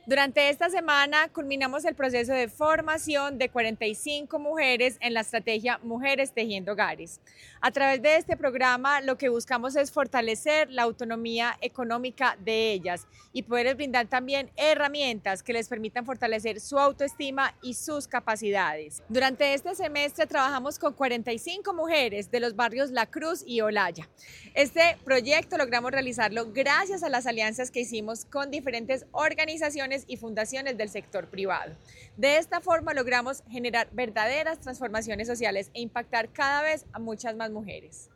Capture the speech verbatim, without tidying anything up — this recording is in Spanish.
Durante esta semana culminamos el proceso de formación de cuarenta y cinco mujeres en la estrategia Mujeres Tejiendo Hogares. A través de este programa lo que buscamos es fortalecer la autonomía económica de ellas y poderles brindar también herramientas que les permitan fortalecer su autoestima y sus capacidades. Durante este semestre trabajamos con cuarenta y cinco mujeres de los barrios La Cruz y Olaya. Este proyecto logramos realizarlo gracias a las alianzas que hicimos con diferentes organizaciones y fundaciones del sector privado. De esta forma logramos generar verdaderas transformaciones sociales e impactar cada vez a muchas más mujeres.